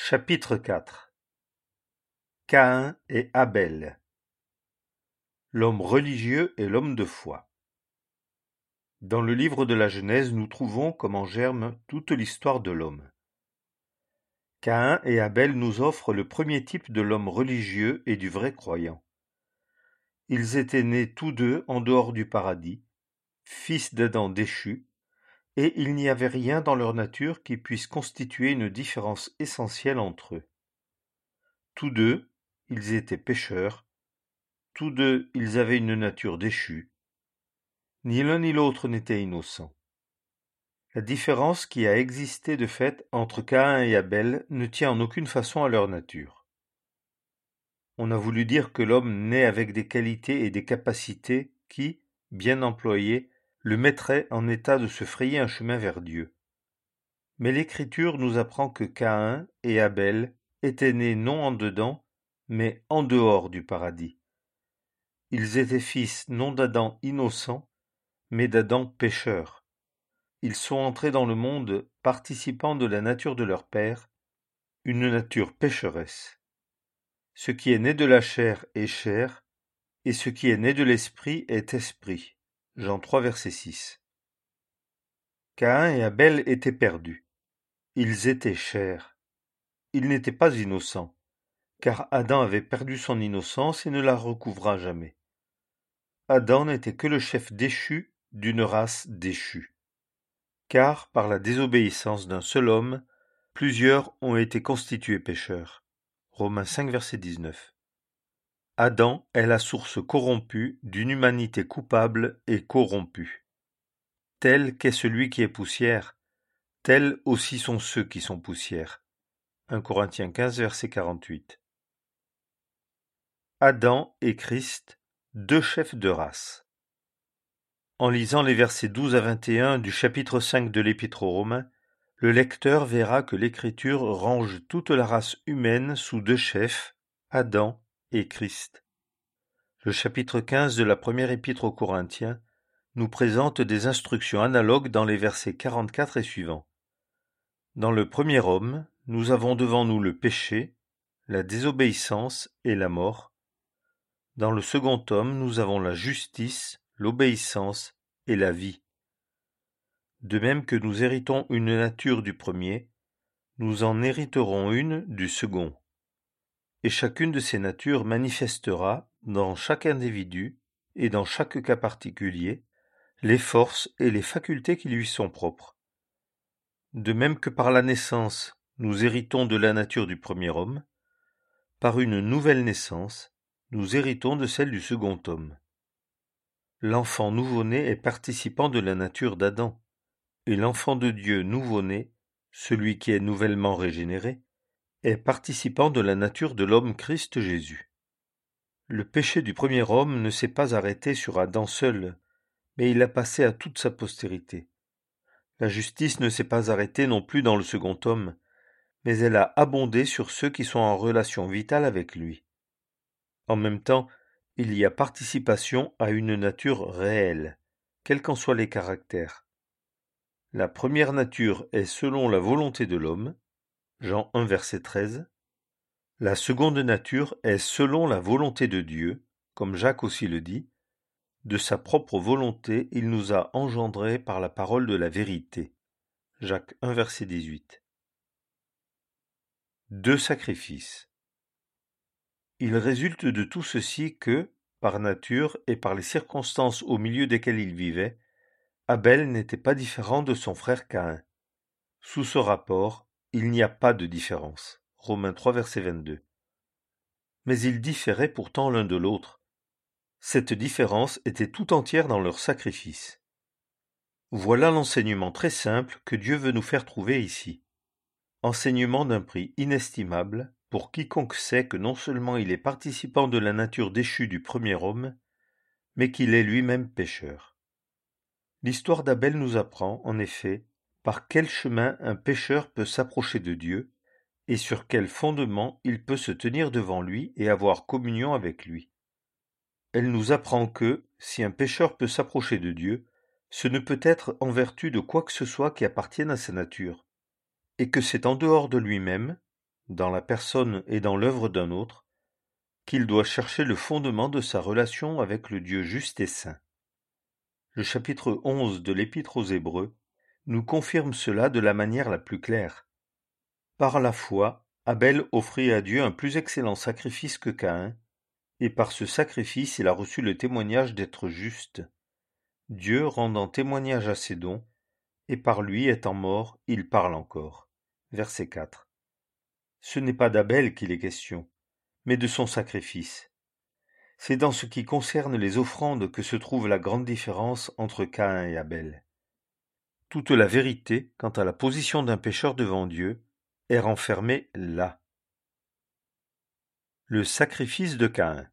Chapitre 4 Caïn et Abel. L'homme religieux et l'homme de foi. Dans le livre de la Genèse, nous trouvons comme en germe toute l'histoire de l'homme. Caïn et Abel nous offrent le premier type de l'homme religieux et du vrai croyant. Ils étaient nés tous deux en dehors du paradis, fils d'Adam déchu, et il n'y avait rien dans leur nature qui puisse constituer une différence essentielle entre eux. Tous deux, ils étaient pécheurs. Tous deux, ils avaient une nature déchue. Ni l'un ni l'autre n'était innocent. La différence qui a existé de fait entre Caïn et Abel ne tient en aucune façon à leur nature. On a voulu dire que l'homme naît avec des qualités et des capacités qui, bien employées, le mettraient en état de se frayer un chemin vers Dieu. Mais l'Écriture nous apprend que Caïn et Abel étaient nés non en dedans, mais en dehors du paradis. Ils étaient fils non d'Adam innocent, mais d'Adam pécheur. Ils sont entrés dans le monde participant de la nature de leur père, une nature pécheresse. Ce qui est né de la chair est chair, et ce qui est né de l'esprit est esprit. Jean 3, verset 6. Caïn et Abel étaient perdus. Ils étaient chair. Ils n'étaient pas innocents, car Adam avait perdu son innocence et ne la recouvra jamais. Adam n'était que le chef déchu d'une race déchue. Car, par la désobéissance d'un seul homme, plusieurs ont été constitués pécheurs. Romains 5, verset 19. Adam est la source corrompue d'une humanité coupable et corrompue. Tel qu'est celui qui est poussière, tels aussi sont ceux qui sont poussière. 1 Corinthiens 15, verset 48. Adam et Christ, deux chefs de race. En lisant les versets 12 à 21 du chapitre 5 de l'Épître aux Romains, le lecteur verra que l'Écriture range toute la race humaine sous deux chefs, Adam et Christ. Le chapitre 15 de la première Épître aux Corinthiens nous présente des instructions analogues dans les versets 44 et suivants. Dans le premier homme, nous avons devant nous le péché, la désobéissance et la mort. Dans le second homme, nous avons la justice, l'obéissance et la vie. De même que nous héritons une nature du premier, nous en hériterons une du second. Et chacune de ces natures manifestera, dans chaque individu et dans chaque cas particulier, les forces et les facultés qui lui sont propres. De même que par la naissance, nous héritons de la nature du premier homme, par une nouvelle naissance, nous héritons de celle du second homme. L'enfant nouveau-né est participant de la nature d'Adam, et l'enfant de Dieu nouveau-né, celui qui est nouvellement régénéré, est participant de la nature de l'homme Christ Jésus. Le péché du premier homme ne s'est pas arrêté sur Adam seul, mais il a passé à toute sa postérité. La justice ne s'est pas arrêtée non plus dans le second homme, mais elle a abondé sur ceux qui sont en relation vitale avec lui. En même temps, il y a participation à une nature réelle, quels qu'en soient les caractères. La première nature est selon la volonté de l'homme, Jean 1, verset 13. La seconde nature est selon la volonté de Dieu, comme Jacques aussi le dit. De sa propre volonté, il nous a engendrés par la parole de la vérité. Jacques 1, verset 18. Deux sacrifices. Il résulte de tout ceci que, par nature et par les circonstances au milieu desquelles il vivait, Abel n'était pas différent de son frère Caïn. Sous ce rapport, il n'y a pas de différence. Romains 3, verset 22. Mais ils différaient pourtant l'un de l'autre. Cette différence était tout entière dans leur sacrifice. Voilà l'enseignement très simple que Dieu veut nous faire trouver ici. Enseignement d'un prix inestimable pour quiconque sait que non seulement il est participant de la nature déchue du premier homme, mais qu'il est lui-même pécheur. L'histoire d'Abel nous apprend, en effet, par quel chemin un pécheur peut s'approcher de Dieu, et sur quel fondement il peut se tenir devant lui et avoir communion avec lui. Elle nous apprend que, si un pécheur peut s'approcher de Dieu, ce ne peut être en vertu de quoi que ce soit qui appartienne à sa nature, et que c'est en dehors de lui-même, dans la personne et dans l'œuvre d'un autre, qu'il doit chercher le fondement de sa relation avec le Dieu juste et saint. Le chapitre 11 de l'Épître aux Hébreux nous confirme cela de la manière la plus claire. Par la foi, Abel offrit à Dieu un plus excellent sacrifice que Caïn, et par ce sacrifice il a reçu le témoignage d'être juste. Dieu rendant témoignage à ses dons, et par lui étant mort, il parle encore. Verset 4. Ce n'est pas d'Abel qu'il est question, mais de son sacrifice. C'est dans ce qui concerne les offrandes que se trouve la grande différence entre Caïn et Abel. Toute la vérité quant à la position d'un pécheur devant Dieu est renfermée là. Le sacrifice de Caïn.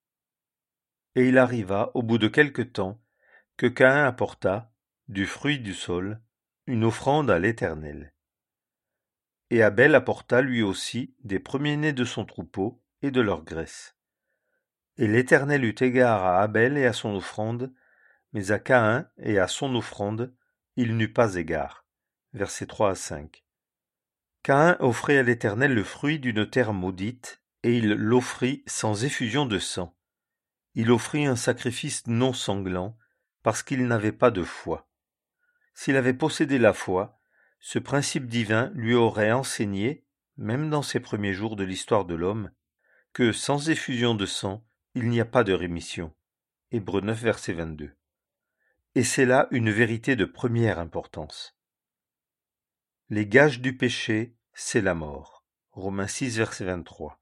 Et il arriva, au bout de quelque temps, que Caïn apporta, du fruit du sol, une offrande à l'Éternel. Et Abel apporta lui aussi des premiers-nés de son troupeau et de leur graisse. Et l'Éternel eut égard à Abel et à son offrande, mais à Caïn et à son offrande, il n'eut pas égard. Versets 3 à 5. Caïn offrit à l'Éternel le fruit d'une terre maudite, et il l'offrit sans effusion de sang. Il offrit un sacrifice non sanglant, parce qu'il n'avait pas de foi. S'il avait possédé la foi, ce principe divin lui aurait enseigné, même dans ses premiers jours de l'histoire de l'homme, que sans effusion de sang, il n'y a pas de rémission. Hébreux 9, verset 22. Et c'est là une vérité de première importance. Les gages du péché, c'est la mort. Romains 6, verset 23.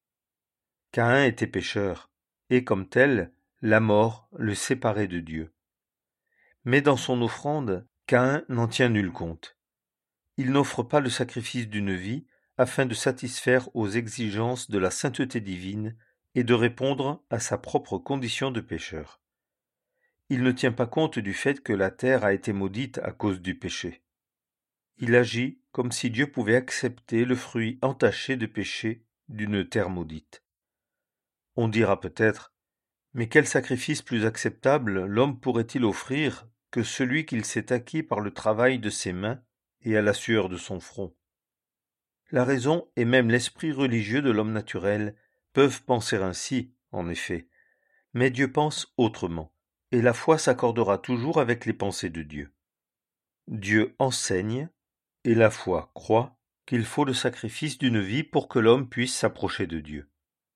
Caïn était pécheur, et comme tel, la mort le séparait de Dieu. Mais dans son offrande, Caïn n'en tient nul compte. Il n'offre pas le sacrifice d'une vie afin de satisfaire aux exigences de la sainteté divine et de répondre à sa propre condition de pécheur. Il ne tient pas compte du fait que la terre a été maudite à cause du péché. Il agit comme si Dieu pouvait accepter le fruit entaché de péché d'une terre maudite. On dira peut-être, mais quel sacrifice plus acceptable l'homme pourrait-il offrir que celui qu'il s'est acquis par le travail de ses mains et à la sueur de son front? La raison et même l'esprit religieux de l'homme naturel peuvent penser ainsi, en effet, mais Dieu pense autrement, et la foi s'accordera toujours avec les pensées de Dieu. Dieu enseigne, et la foi croit, qu'il faut le sacrifice d'une vie pour que l'homme puisse s'approcher de Dieu.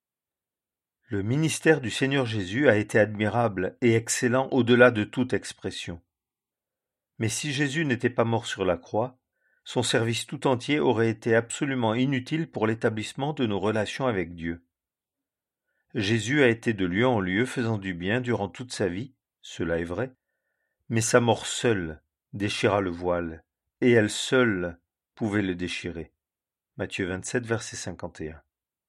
Le ministère du Seigneur Jésus a été admirable et excellent au-delà de toute expression. Mais si Jésus n'était pas mort sur la croix, son service tout entier aurait été absolument inutile pour l'établissement de nos relations avec Dieu. Jésus a été de lieu en lieu faisant du bien durant toute sa vie, cela est vrai, mais sa mort seule déchira le voile, et elle seule pouvait le déchirer. Matthieu 27, verset 51.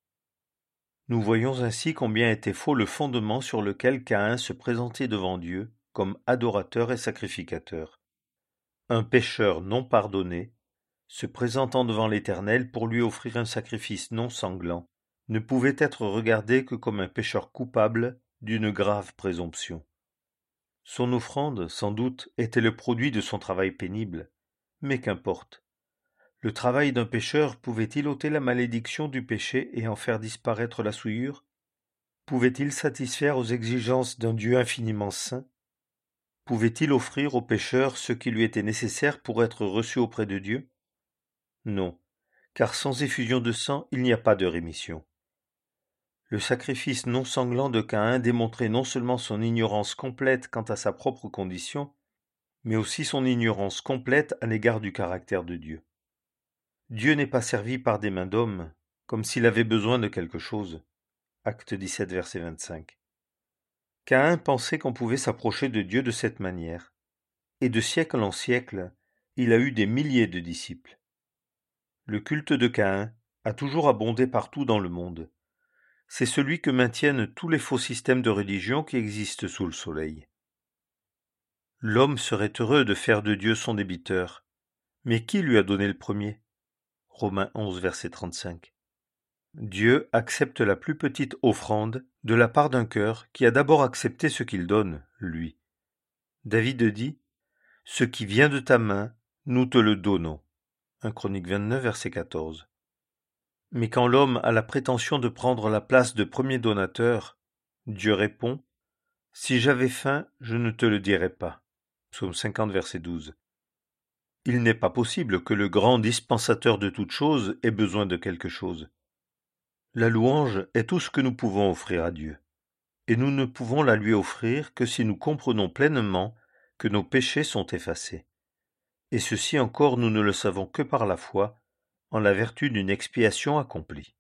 Nous voyons ainsi combien était faux le fondement sur lequel Caïn se présentait devant Dieu comme adorateur et sacrificateur. Un pécheur non pardonné, se présentant devant l'Éternel pour lui offrir un sacrifice non sanglant, ne pouvait être regardé que comme un pécheur coupable d'une grave présomption. Son offrande, sans doute, était le produit de son travail pénible, mais qu'importe. Le travail d'un pécheur pouvait-il ôter la malédiction du péché et en faire disparaître la souillure? Pouvait-il satisfaire aux exigences d'un Dieu infiniment saint? Pouvait-il offrir au pécheur ce qui lui était nécessaire pour être reçu auprès de Dieu? Non, car sans effusion de sang, il n'y a pas de rémission. Le sacrifice non sanglant de Caïn démontrait non seulement son ignorance complète quant à sa propre condition, mais aussi son ignorance complète à l'égard du caractère de Dieu. Dieu n'est pas servi par des mains d'hommes, comme s'il avait besoin de quelque chose. Acte 17, verset 25. Caïn pensait qu'on pouvait s'approcher de Dieu de cette manière, et de siècle en siècle, il a eu des milliers de disciples. Le culte de Caïn a toujours abondé partout dans le monde. C'est celui que maintiennent tous les faux systèmes de religion qui existent sous le soleil. L'homme serait heureux de faire de Dieu son débiteur. Mais qui lui a donné le premier? Romains 11, verset 35. Dieu accepte la plus petite offrande de la part d'un cœur qui a d'abord accepté ce qu'il donne, lui. David dit « Ce qui vient de ta main, nous te le donnons ». 1 Chroniques 29, verset 14. Mais quand l'homme a la prétention de prendre la place de premier donateur, Dieu répond : « Si j'avais faim, je ne te le dirais pas. » Psaume 50, verset 12. Il n'est pas possible que le grand dispensateur de toutes choses ait besoin de quelque chose. La louange est tout ce que nous pouvons offrir à Dieu. Et nous ne pouvons la lui offrir que si nous comprenons pleinement que nos péchés sont effacés. Et ceci encore nous ne le savons que par la foi, en la vertu d'une expiation accomplie.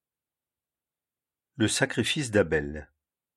Le sacrifice d'Abel.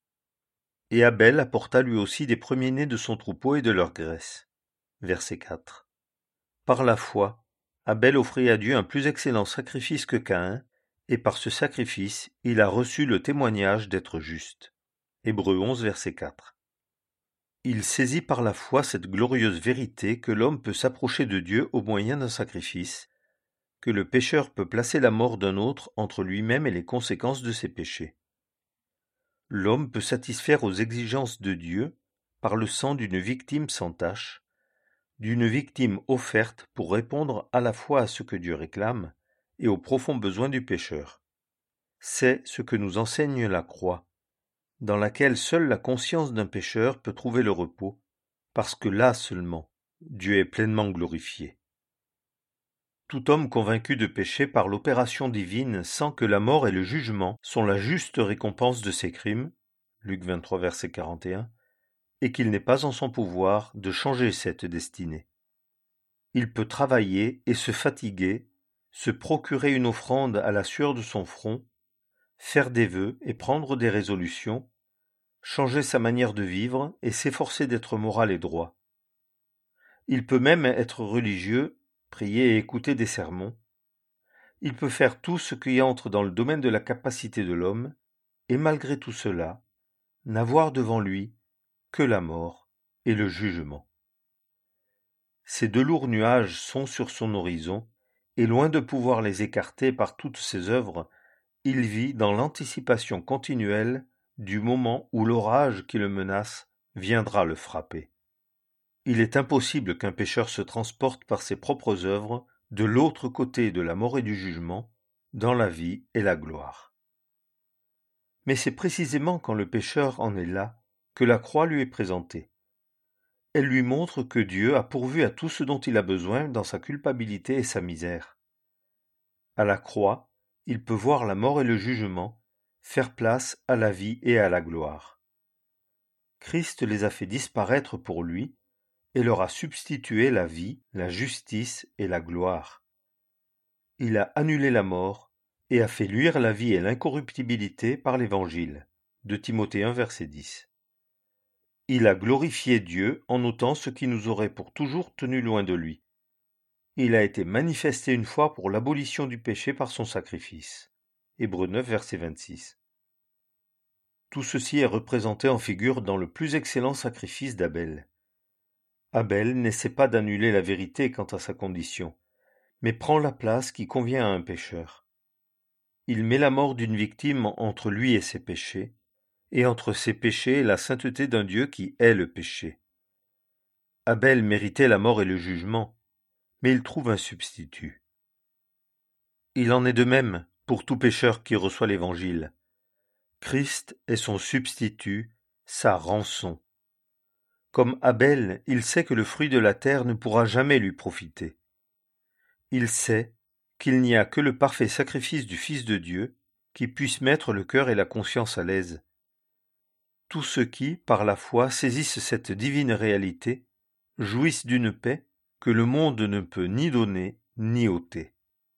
Et Abel apporta lui aussi des premiers-nés de son troupeau et de leur graisse. Verset 4. Par la foi, Abel offrit à Dieu un plus excellent sacrifice que Caïn, et par ce sacrifice, il a reçu le témoignage d'être juste. Hébreux 11, verset 4. Il saisit par la foi cette glorieuse vérité que l'homme peut s'approcher de Dieu au moyen d'un sacrifice, que le pécheur peut placer la mort d'un autre entre lui-même et les conséquences de ses péchés. L'homme peut satisfaire aux exigences de Dieu par le sang d'une victime sans tache, d'une victime offerte pour répondre à la fois à ce que Dieu réclame et aux profonds besoins du pécheur. C'est ce que nous enseigne la croix, dans laquelle seule la conscience d'un pécheur peut trouver le repos, parce que là seulement, Dieu est pleinement glorifié. Tout homme convaincu de péché par l'opération divine sent que la mort et le jugement sont la juste récompense de ses crimes, Luc 23, verset 41, et qu'il n'est pas en son pouvoir de changer cette destinée. Il peut travailler et se fatiguer, se procurer une offrande à la sueur de son front, faire des vœux et prendre des résolutions, changer sa manière de vivre et s'efforcer d'être moral et droit. Il peut même être religieux, prier et écouter des sermons. Il peut faire tout ce qui entre dans le domaine de la capacité de l'homme, et malgré tout cela, n'avoir devant lui que la mort et le jugement. Ces deux lourds nuages sont sur son horizon, et loin de pouvoir les écarter par toutes ses œuvres, il vit dans l'anticipation continuelle du moment où l'orage qui le menace viendra le frapper. Il est impossible qu'un pécheur se transporte par ses propres œuvres de l'autre côté de la mort et du jugement, dans la vie et la gloire. Mais c'est précisément quand le pécheur en est là que la croix lui est présentée. Elle lui montre que Dieu a pourvu à tout ce dont il a besoin dans sa culpabilité et sa misère. À la croix, il peut voir la mort et le jugement faire place à la vie et à la gloire. Christ les a fait disparaître pour lui et leur a substitué la vie, la justice et la gloire. Il a annulé la mort et a fait luire la vie et l'incorruptibilité par l'Évangile. De Timothée 1, verset 10. Il a glorifié Dieu en ôtant ce qui nous aurait pour toujours tenu loin de lui. Il a été manifesté une fois pour l'abolition du péché par son sacrifice. Hébreux 9, verset 26. Tout ceci est représenté en figure dans le plus excellent sacrifice d'Abel. Abel n'essaie pas d'annuler la vérité quant à sa condition, mais prend la place qui convient à un pécheur. Il met la mort d'une victime entre lui et ses péchés, et entre ses péchés et la sainteté d'un Dieu qui hait le péché. Abel méritait la mort et le jugement, mais il trouve un substitut. Il en est de même pour tout pécheur qui reçoit l'Évangile. Christ est son substitut, sa rançon. Comme Abel, il sait que le fruit de la terre ne pourra jamais lui profiter. Il sait qu'il n'y a que le parfait sacrifice du Fils de Dieu qui puisse mettre le cœur et la conscience à l'aise. Tous ceux qui, par la foi, saisissent cette divine réalité, jouissent d'une paix que le monde ne peut ni donner ni ôter.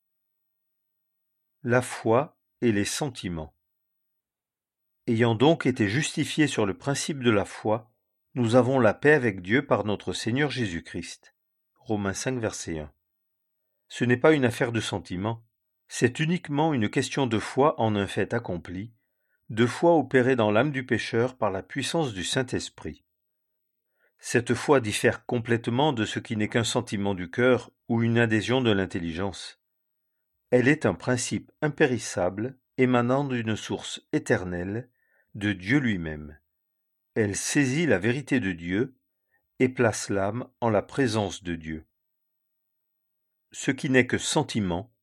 La foi et les sentiments. Ayant donc été justifiés sur le principe de la foi, nous avons la paix avec Dieu par notre Seigneur Jésus-Christ. Romains 5, verset 1. Ce n'est pas une affaire de sentiments, c'est uniquement une question de foi en un fait accompli, de foi opérée dans l'âme du pécheur par la puissance du Saint-Esprit. Cette foi diffère complètement de ce qui n'est qu'un sentiment du cœur ou une adhésion de l'intelligence. Elle est un principe impérissable émanant d'une source éternelle, de Dieu lui-même. Elle saisit la vérité de Dieu et place l'âme en la présence de Dieu. Ce qui n'est que sentiment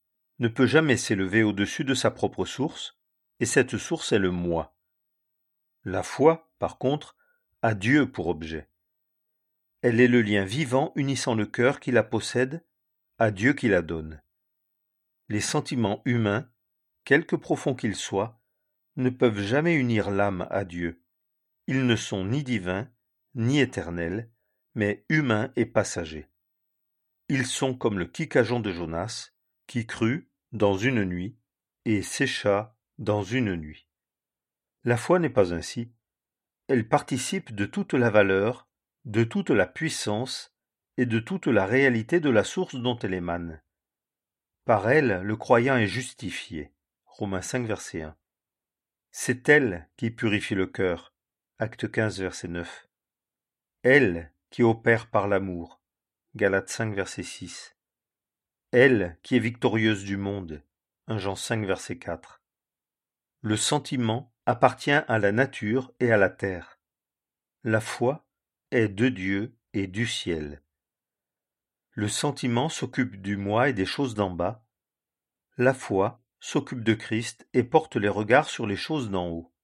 ne peut jamais s'élever au-dessus de sa propre source, et cette source est le moi. La foi, par contre, a Dieu pour objet. Elle est le lien vivant unissant le cœur qui la possède à Dieu qui la donne. Les sentiments humains, quelque profonds qu'ils soient, ne peuvent jamais unir l'âme à Dieu. Ils ne sont ni divins, ni éternels, mais humains et passagers. Ils sont comme le Kikajon de Jonas, qui crut dans une nuit et sécha dans une nuit. La foi n'est pas ainsi. Elle participe de toute la valeur, de toute la puissance et de toute la réalité de la source dont elle émane. Par elle, le croyant est justifié. Romains 5, verset 1. C'est elle qui purifie le cœur. Acte 15, verset 9. Elle qui opère par l'amour. Galates 5, verset 6. Elle qui est victorieuse du monde. 1 Jean 5, verset 4. Le sentiment appartient à la nature et à la terre. La foi est de Dieu et du ciel. Le sentiment s'occupe du moi et des choses d'en bas. La foi s'occupe de Christ et porte les regards sur les choses d'en haut.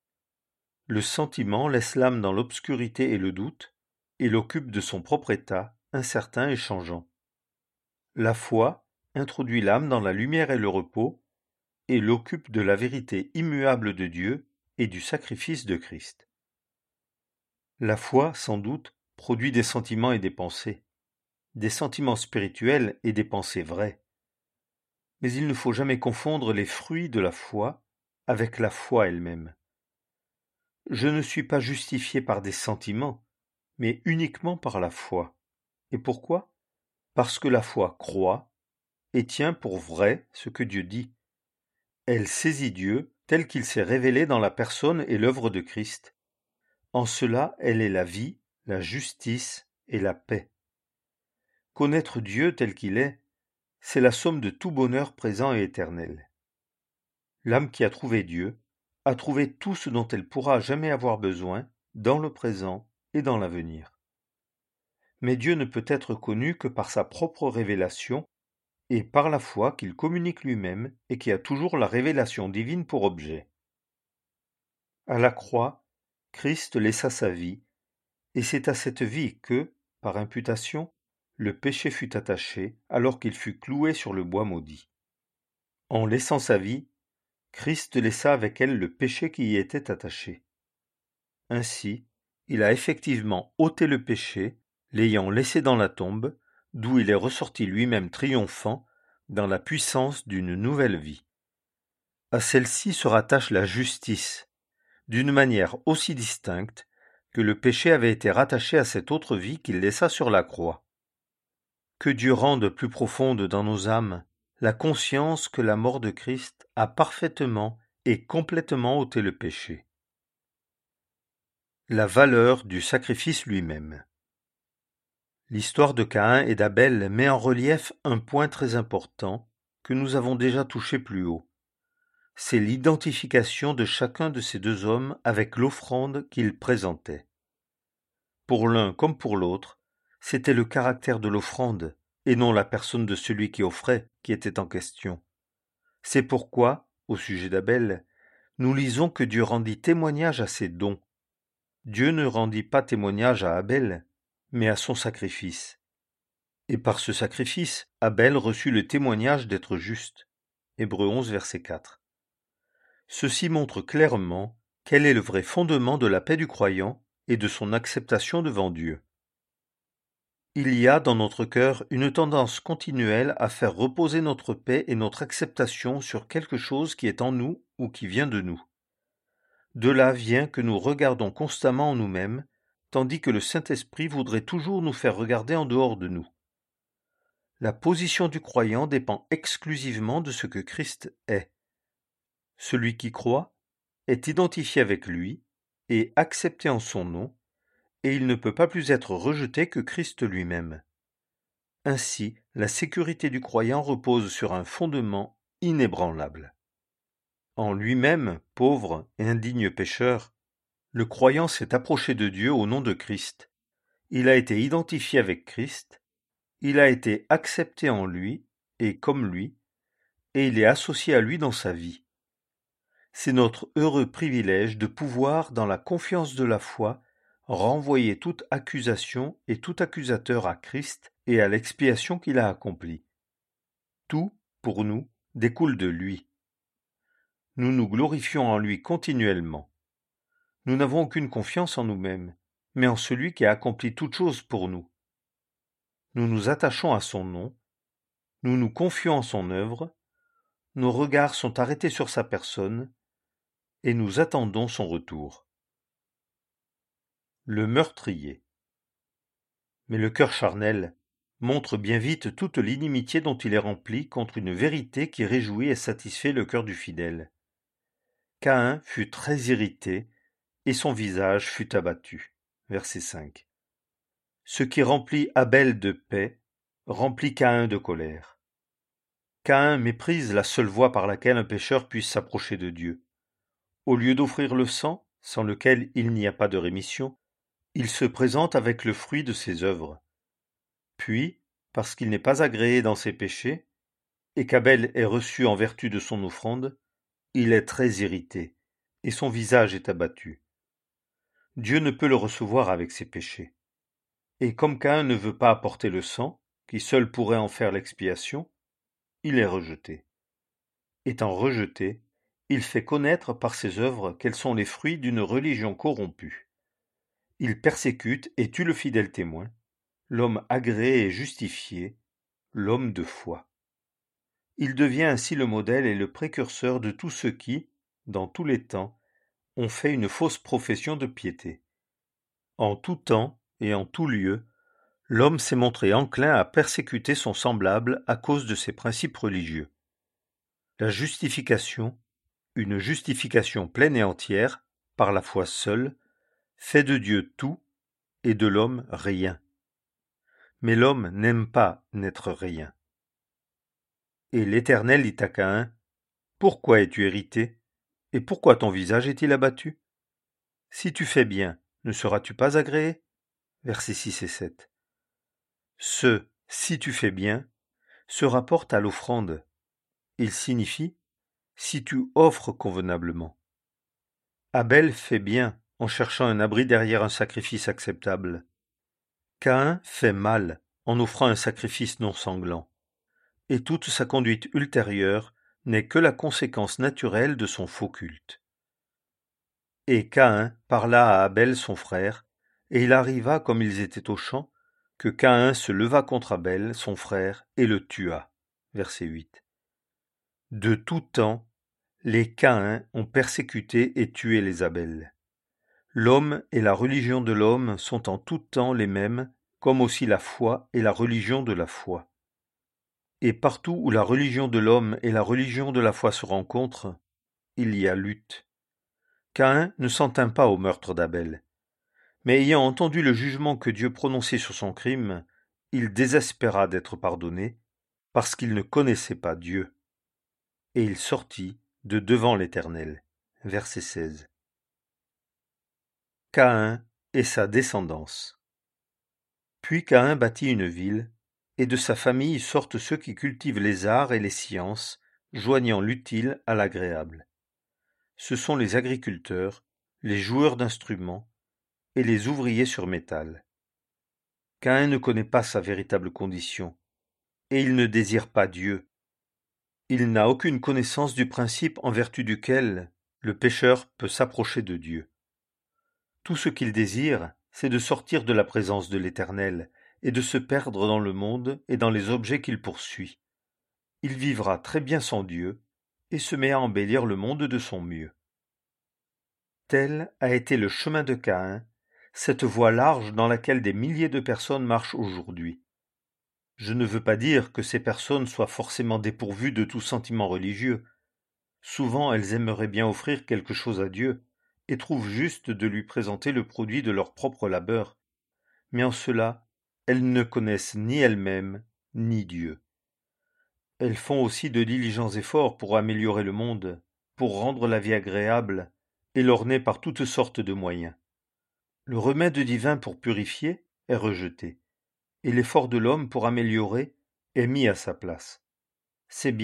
Le sentiment laisse l'âme dans l'obscurité et le doute, et l'occupe de son propre état, incertain et changeant. La foi introduit l'âme dans la lumière et le repos, et l'occupe de la vérité immuable de Dieu et du sacrifice de Christ. La foi, sans doute, produit des sentiments et des sentiments spirituels et des pensées vraies. Mais il ne faut jamais confondre les fruits de la foi avec la foi elle-même. Je ne suis pas justifié par des sentiments, mais uniquement par la foi. Et pourquoi ? Parce que la foi croit et tient pour vrai ce que Dieu dit. Elle saisit Dieu tel qu'il s'est révélé dans la personne et l'œuvre de Christ. En cela, elle est la vie, la justice et la paix. Connaître Dieu tel qu'il est, c'est la somme de tout bonheur présent et éternel. L'âme qui a trouvé Dieu a trouvé tout ce dont elle pourra jamais avoir besoin dans le présent et dans l'avenir. Mais Dieu ne peut être connu que par sa propre révélation et par la foi qu'il communique lui-même et qui a toujours la révélation divine pour objet. À la croix, Christ laissa sa vie, et c'est à cette vie que, par imputation, le péché fut attaché alors qu'il fut cloué sur le bois maudit. En laissant sa vie, Christ laissa avec elle le péché qui y était attaché. Ainsi, il a effectivement ôté le péché, l'ayant laissé dans la tombe, d'où il est ressorti lui-même triomphant dans la puissance d'une nouvelle vie. À celle-ci se rattache la justice, d'une manière aussi distincte que le péché avait été rattaché à cette autre vie qu'il laissa sur la croix. Que Dieu rende plus profonde dans nos âmes la conscience que la mort de Christ a parfaitement et complètement ôté le péché. La valeur du sacrifice lui-même. L'histoire de Caïn et d'Abel met en relief un point très important que nous avons déjà touché plus haut. C'est l'identification de chacun de ces deux hommes avec l'offrande qu'ils présentaient. Pour l'un comme pour l'autre, c'était le caractère de l'offrande, et non la personne de celui qui offrait, qui était en question. C'est pourquoi, au sujet d'Abel, nous lisons que Dieu rendit témoignage à ses dons. Dieu ne rendit pas témoignage à Abel, mais à son sacrifice. Et par ce sacrifice, Abel reçut le témoignage d'être juste. Hébreux 11, verset 4. Ceci montre clairement quel est le vrai fondement de la paix du croyant et de son acceptation devant Dieu. Il y a dans notre cœur une tendance continuelle à faire reposer notre paix et notre acceptation sur quelque chose qui est en nous ou qui vient de nous. De là vient que nous regardons constamment en nous-mêmes, tandis que le Saint-Esprit voudrait toujours nous faire regarder en dehors de nous. La position du croyant dépend exclusivement de ce que Christ est. Celui qui croit est identifié avec lui et accepté en son nom, et il ne peut pas plus être rejeté que Christ lui-même. Ainsi, la sécurité du croyant repose sur un fondement inébranlable. En lui-même, pauvre et indigne pécheur, le croyant s'est approché de Dieu au nom de Christ. Il a été identifié avec Christ, il a été accepté en lui et comme lui, et il est associé à lui dans sa vie. C'est notre heureux privilège de pouvoir, dans la confiance de la foi, renvoyer toute accusation et tout accusateur à Christ et à l'expiation qu'il a accomplie. Tout, pour nous, découle de lui. Nous nous glorifions en lui continuellement. Nous n'avons aucune confiance en nous-mêmes, mais en celui qui a accompli toutes choses pour nous. Nous nous attachons à son nom, nous nous confions en son œuvre, nos regards sont arrêtés sur sa personne, et nous attendons son retour. Le meurtrier. Mais le cœur charnel montre bien vite toute l'inimitié dont il est rempli contre une vérité qui réjouit et satisfait le cœur du fidèle. Caïn fut très irrité, et son visage fut abattu. Verset 5. Ce qui remplit Abel de paix, remplit Caïn de colère. Caïn méprise la seule voie par laquelle un pécheur puisse s'approcher de Dieu. Au lieu d'offrir le sang, sans lequel il n'y a pas de rémission, il se présente avec le fruit de ses œuvres. Puis, parce qu'il n'est pas agréé dans ses péchés, et qu'Abel est reçu en vertu de son offrande, il est très irrité, et son visage est abattu. Dieu ne peut le recevoir avec ses péchés. Et comme Caïn ne veut pas apporter le sang, qui seul pourrait en faire l'expiation, il est rejeté. Étant rejeté, il fait connaître par ses œuvres qu'elles sont les fruits d'une religion corrompue. Il persécute et tue le fidèle témoin, l'homme agréé et justifié, l'homme de foi. Il devient ainsi le modèle et le précurseur de tous ceux qui, dans tous les temps, ont fait une fausse profession de piété. En tout temps et en tout lieu, l'homme s'est montré enclin à persécuter son semblable à cause de ses principes religieux. La justification, une justification pleine et entière, par la foi seule, fait de Dieu tout et de l'homme rien. Mais l'homme n'aime pas n'être rien. Et l'Éternel dit à Caïn, « Pourquoi es-tu irrité? Et pourquoi ton visage est-il abattu? Si tu fais bien, ne seras-tu pas agréé ?» Versets 6 et 7. Ce « si tu fais bien » se rapporte à l'offrande. Il signifie « si tu offres convenablement ». Abel fait bien en cherchant un abri derrière un sacrifice acceptable. Caïn fait mal en offrant un sacrifice non sanglant. Et toute sa conduite ultérieure n'est que la conséquence naturelle de son faux culte. Et Caïn parla à Abel son frère, et il arriva, comme ils étaient au champ, que Caïn se leva contre Abel son frère et le tua. Verset 8. De tout temps, les Caïns ont persécuté et tué les Abel. L'homme et la religion de l'homme sont en tout temps les mêmes, comme aussi la foi et la religion de la foi. Et partout où la religion de l'homme et la religion de la foi se rencontrent, il y a lutte. Caïn ne s'en tint pas au meurtre d'Abel, mais ayant entendu le jugement que Dieu prononçait sur son crime, il désespéra d'être pardonné, parce qu'il ne connaissait pas Dieu. Et il sortit de devant l'Éternel. Verset 16. Caïn et sa descendance. Puis Caïn bâtit une ville, et de sa famille sortent ceux qui cultivent les arts et les sciences, joignant l'utile à l'agréable. Ce sont les agriculteurs, les joueurs d'instruments et les ouvriers sur métal. Caïn ne connaît pas sa véritable condition, et il ne désire pas Dieu. Il n'a aucune connaissance du principe en vertu duquel le pécheur peut s'approcher de Dieu. Tout ce qu'il désire, c'est de sortir de la présence de l'Éternel et de se perdre dans le monde et dans les objets qu'il poursuit. Il vivra très bien sans Dieu et se met à embellir le monde de son mieux. Tel a été le chemin de Caïn, cette voie large dans laquelle des milliers de personnes marchent aujourd'hui. Je ne veux pas dire que ces personnes soient forcément dépourvues de tout sentiment religieux. Souvent elles aimeraient bien offrir quelque chose à Dieu, et trouvent juste de lui présenter le produit de leur propre labeur. Mais en cela, elles ne connaissent ni elles-mêmes, ni Dieu. Elles font aussi de diligents efforts pour améliorer le monde, pour rendre la vie agréable, et l'orner par toutes sortes de moyens. Le remède divin pour purifier est rejeté, et l'effort de l'homme pour améliorer est mis à sa place. C'est bien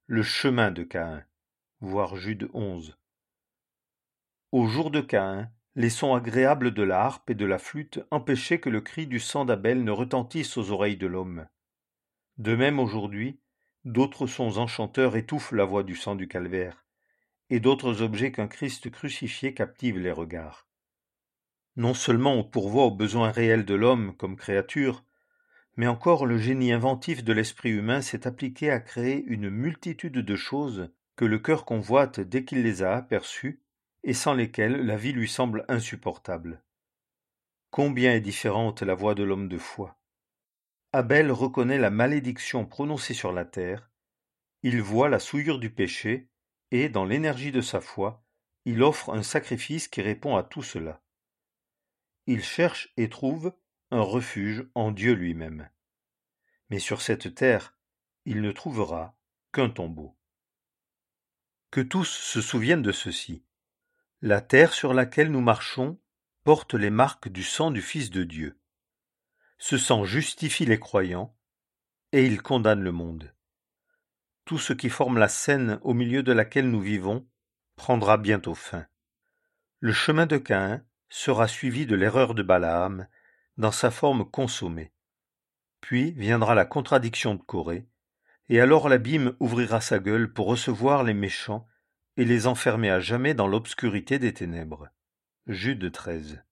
le chemin de Caïn, voir Jude 11. Au jour de Caïn, les sons agréables de la harpe et de la flûte empêchaient que le cri du sang d'Abel ne retentisse aux oreilles de l'homme. De même aujourd'hui, d'autres sons enchanteurs étouffent la voix du sang du calvaire, et d'autres objets qu'un Christ crucifié captivent les regards. Non seulement on pourvoit aux besoins réels de l'homme comme créature, mais encore le génie inventif de l'esprit humain s'est appliqué à créer une multitude de choses que le cœur convoite dès qu'il les a aperçues et sans lesquelles la vie lui semble insupportable. Combien est différente la voix de l'homme de foi. Abel reconnaît la malédiction prononcée sur la terre, il voit la souillure du péché et, dans l'énergie de sa foi, il offre un sacrifice qui répond à tout cela. Il cherche et trouve un refuge en Dieu lui-même. Mais sur cette terre, il ne trouvera qu'un tombeau. Que tous se souviennent de ceci. La terre sur laquelle nous marchons porte les marques du sang du Fils de Dieu. Ce sang justifie les croyants et il condamne le monde. Tout ce qui forme la scène au milieu de laquelle nous vivons prendra bientôt fin. Le chemin de Caïn sera suivi de l'erreur de Balaam dans sa forme consommée. Puis viendra la contradiction de Corée, et alors l'abîme ouvrira sa gueule pour recevoir les méchants et les enfermer à jamais dans l'obscurité des ténèbres. Jude 13.